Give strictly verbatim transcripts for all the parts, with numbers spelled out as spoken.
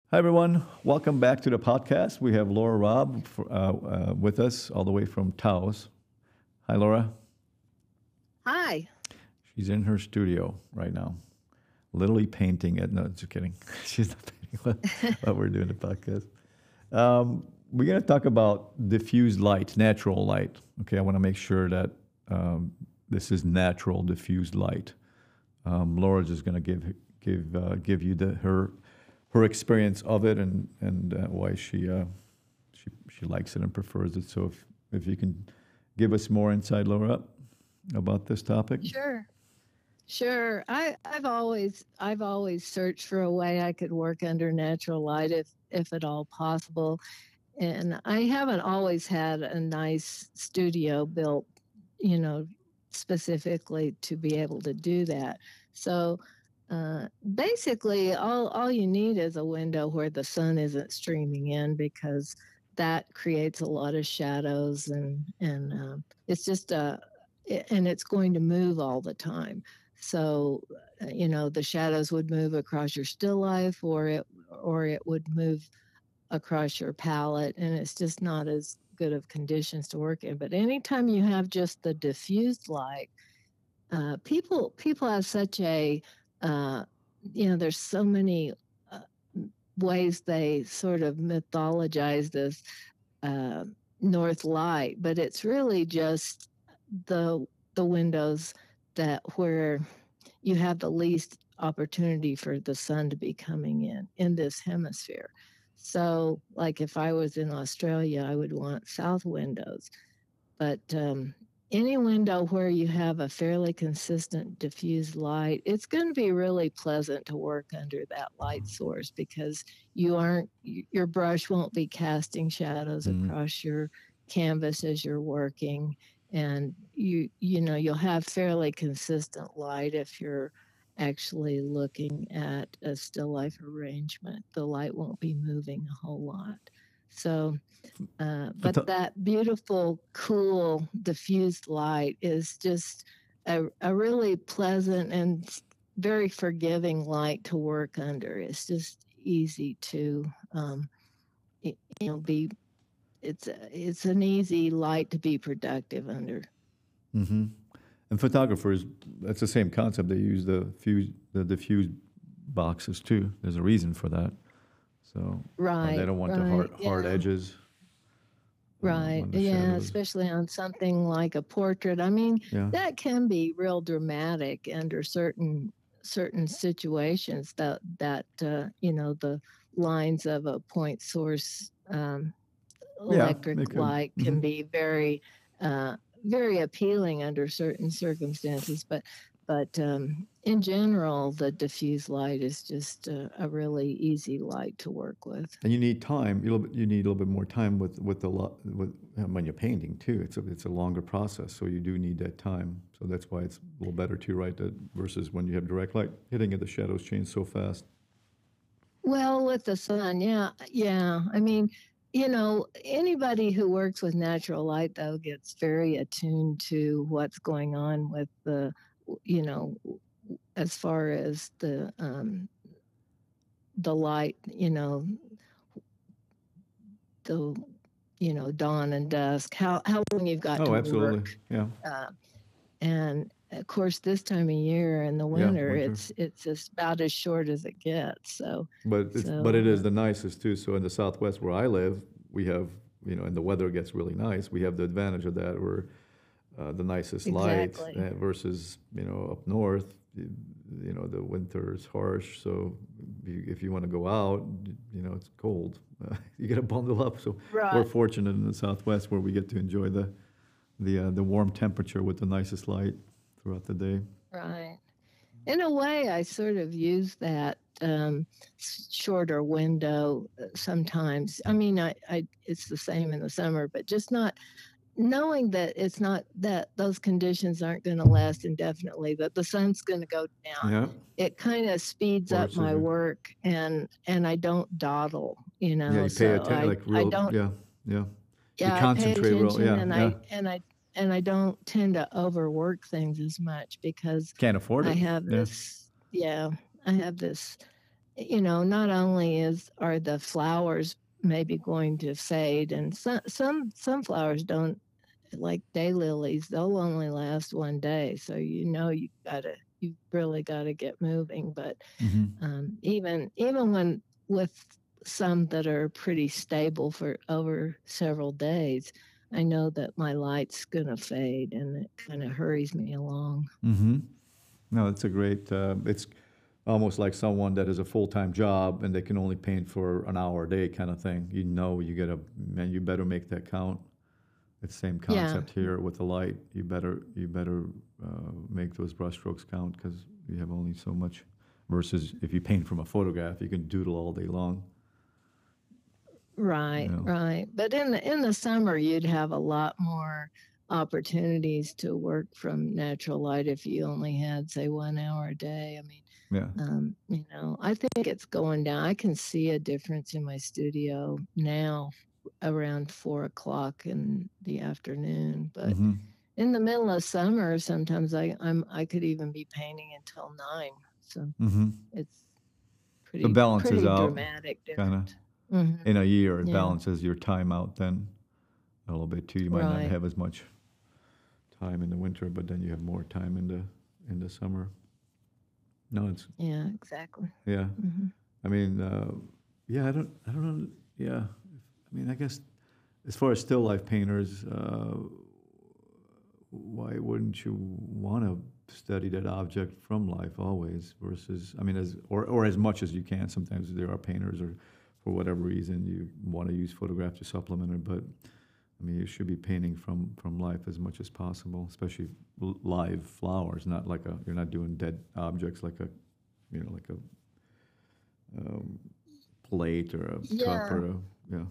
Hi, everyone. Welcome back to the podcast. We have Laura Robb for, uh, uh, with us all the way from Taos. Hi, Laura. Hi. She's in her studio right now, literally painting it. No, just kidding. She's not painting while while we're doing the podcast. Um, we're going to talk about diffused light, natural light. Okay, I want to make sure that um, this is natural diffused light. Um, Laura's just going to give give uh, give you the her her experience of it and and uh, why she uh, she she likes it and prefers it. So if if you can give us more insight, Laura, about this topic. Sure. Sure. I, I've always I've always searched for a way I could work under natural light if if at all possible. And I haven't always had a nice studio built, you know, specifically to be able to do that. So uh, basically, all, all you need is a window where the sun isn't streaming in because that creates a lot of shadows and and um, it's just a and it's going to move all the time. So uh, you know the shadows would move across your still life, or it or it would move across your palette, and it's just not as good of conditions to work in. But anytime you have just the diffused light, uh, people people have such a uh, you know there's so many uh, ways they sort of mythologize this uh, north light, but it's really just the the windows that where you have the least opportunity for the sun to be coming in in this hemisphere. So, like if I was in Australia, I would want south windows. But um, any window where you have a fairly consistent diffused light, it's going to be really pleasant to work under that light source because you aren't, your brush won't be casting shadows Mm. across your canvas as you're working. And you, you know, you'll have fairly consistent light if you're actually looking at a still life arrangement. The light won't be moving a whole lot. So, uh, but Photo- that beautiful, cool, diffused light is just a, a really pleasant and very forgiving light to work under. It's just easy to, um, you know, be. It's a, it's an easy light to be productive under. hmm And photographers, that's the same concept. They use the fuse, the diffused boxes too. There's a reason for that. So uh, they Right, don't want the right, hard hard yeah. edges uh, Right. on the Yeah, shadows. especially on something like a portrait. I mean, Yeah. that can be real dramatic under certain certain situations that that uh, you know, the lines of a point source um, Yeah, electric they could. light hmm can be very uh, very appealing under certain circumstances, but but um, in general, the diffuse light is just a, a really easy light to work with. And you need time. You you need a little bit more time with with the lo- with um, when you're painting too. It's a it's a longer process, so you do need that time. So that's why it's a little better too, right? That versus when you have direct light hitting it, the shadows change so fast. Well, with the sun, yeah, yeah. I mean, you know, anybody who works with natural light, though, gets very attuned to what's going on with the, you know, as far as the um, the light, you know, the, you know, dawn and dusk, how how long you've got Oh, to absolutely. work, Yeah, uh, and of course, this time of year in the yeah. winter, Winter. it's it's just about as short as it gets. So, But it's but so it is uh, the nicest too. So in the Southwest where I live, we have you know, and the weather gets really nice. We have the advantage of that. We're uh, the nicest light exactly. uh, versus you know up north. You, you know the winter is harsh, so you, if you want to go out, you know it's cold. Uh, you got to bundle up. So we're Right. fortunate in the Southwest where we get to enjoy the the uh, the warm temperature with the nicest light throughout the day. Right. In a way, I sort of use that um, shorter window uh, sometimes. I mean, I, I it's the same in the summer, but just not knowing that it's not that those conditions aren't going to last indefinitely. That the sun's going to go down. Yeah, It kind of speeds up forces my you. work, and and I don't dawdle, you Yeah, know. you pay So attention, I like I real. don't. Yeah, yeah. You Yeah, I pay concentrate real. attention, Yeah, and yeah. I and I and I don't tend to overwork things as much because Can't afford I it. have Yeah. this, yeah, I have this you know, not only is are the flowers maybe going to fade, and some some some flowers don't, like daylilies, they'll only last one day. So you know you gotta you really gotta get moving. But Mm-hmm. um, even even when with some that are pretty stable for over several days, I know that my light's gonna fade, and it kind of hurries me along. Mm-hmm. No, it's a great. Uh, it's almost like someone that has a full time job and they can only paint for an hour a day, kind of thing. You know, you gotta, man, you better make that count. It's the same Yeah, concept here with the light. You better, you better uh, make those brushstrokes count because you have only so much. Versus if you paint from a photograph, you can doodle all day long. You right, know. right. But in the in the summer, you'd have a lot more opportunities to work from natural light if you only had, say, one hour a day. I mean, Yeah. um, you know, I think it's going down. I can see a difference in my studio now around four o'clock in the afternoon. But Mm-hmm. in the middle of summer, sometimes I I'm I could even be painting until nine. So Mm-hmm. it's So it pretty balances pretty out, dramatic kind of difference. Hmm. in a year. It Yeah, balances your time out then a little bit too. You might not right. have as much time in the winter, but then you have more time in the in the summer. No, it's Yeah, exactly. yeah. Hmm. I mean, uh, yeah. I don't. I don't know. Yeah. I mean, I guess as far as still life painters, uh, why wouldn't you want to study that object from life always? Versus, I mean, as or or as much as you can. Sometimes there are painters, or for whatever reason, you want to use photograph to supplement it, but I mean, you should be painting from, from life as much as possible, especially l- live flowers. Not like a you're not doing dead objects like a, you know, like a um, plate or a cup Yeah, or a yeah.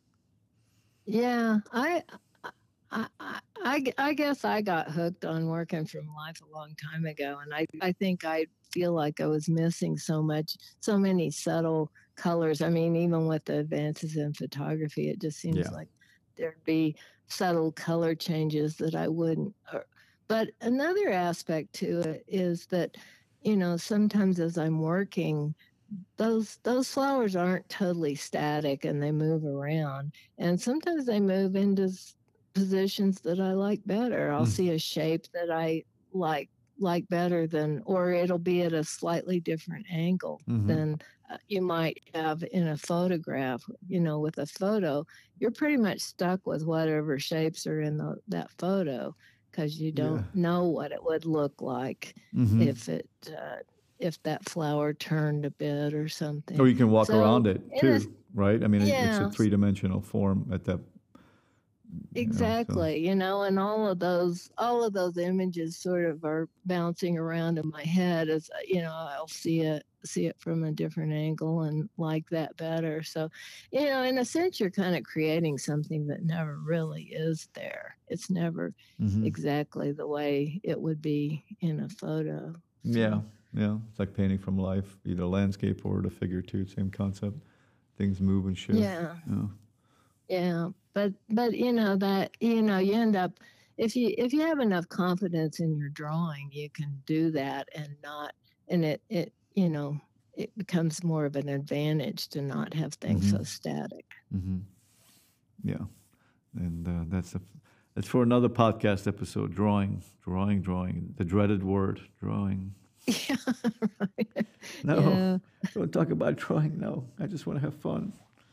yeah. I, I, I, I g- I guess I got hooked on working from life a long time ago, and I, I think I feel like I was missing so much, so many subtle colors. I mean, even with the advances in photography, it just seems Yeah. like there'd be subtle color changes that I wouldn't. Or, but another aspect to it is that, you know, sometimes as I'm working, those those flowers aren't totally static and they move around, and sometimes they move into s- positions that I like better. I'll Mm. see a shape that I like like better than, or it'll be at a slightly different angle Mm-hmm. than uh, you might have in a photograph. You know, with a photo, you're pretty much stuck with whatever shapes are in the, that photo, because you Yeah. don't know what it would look like Mm-hmm. if it uh, if that flower turned a bit or Or something. you can walk So, around it in a, too, right? I mean, it, it's a yeah, three dimensional form at that, you know. So exactly. You know, and all of those, all of those images sort of are bouncing around in my head as uh, you know, I'll see it, see it from a different angle and like that better. So, you know, in a sense, you're kind of creating something that never really is there. It's never mm-hmm. exactly the way it would be in a photo. Yeah, So. yeah. It's like painting from life, either landscape or the figure too. Same concept. Things move and shift. Yeah. Yeah. Yeah, but but you know that you know you end up, if you if you have enough confidence in your drawing, you can do that and not, and it it you know it becomes more of an advantage to not have things Mm-hmm. so static. Mm-hmm. Yeah. And uh, that's a, that's for another podcast episode. Drawing, drawing, drawing. The dreaded word, drawing. Yeah, right. No, Yeah, don't talk about drawing. No, I just want to have fun.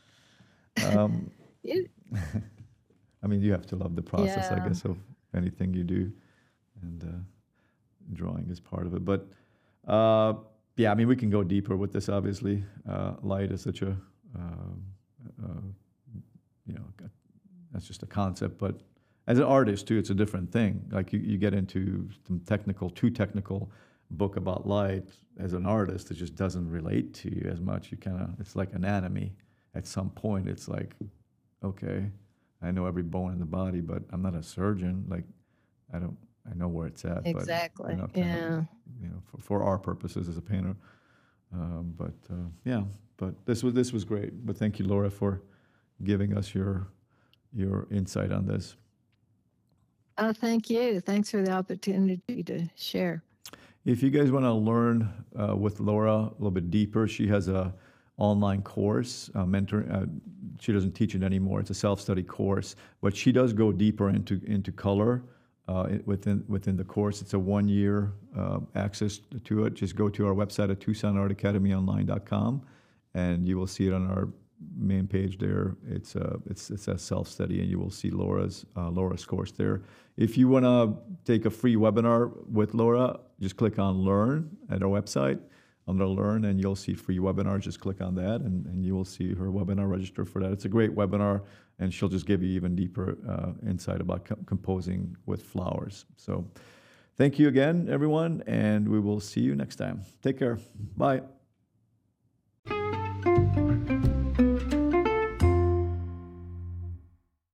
Um, it, I mean, you have to love the process, I yeah. guess, of anything you do, and uh, drawing is part of it. But uh, yeah, I mean, we can go deeper with this. Obviously, uh, light is such a um, uh, you know that's just a concept, but as an artist too, it's a different thing. Like you, you get into some technical, too technical book about light. As an artist, it just doesn't relate to you as much. You kind of, it's like anatomy. At some point, it's like, okay, I know every bone in the body, but I'm not a surgeon. Like, I don't, I know where it's at, but you Exactly. know, kind of, Yeah. you know, for, for our purposes as a painter. Um, but uh, yeah, but this was this was great. But thank you, Laura, for giving us your your insight on this. Oh, thank you. Thanks for the opportunity to share. If you guys want to learn uh, with Laura a little bit deeper, she has a online course, uh, mentor. Uh, she doesn't teach it anymore. It's a self-study course, but she does go deeper into into color uh, within within the course. It's a one-year uh, access to it. Just go to our website at tucson art academy online dot com, and you will see it on our main page there. It's a it's it's a self-study, and you will see Laura's uh, Laura's course there. If you want to take a free webinar with Laura, just click on Learn at our website. Under Learn, and you'll see free webinars. Just click on that, and, and you will see her webinar. Register for that. It's a great webinar, and she'll just give you even deeper uh, insight about co- composing with flowers. So thank you again, everyone, and we will see you next time. Take care. Bye.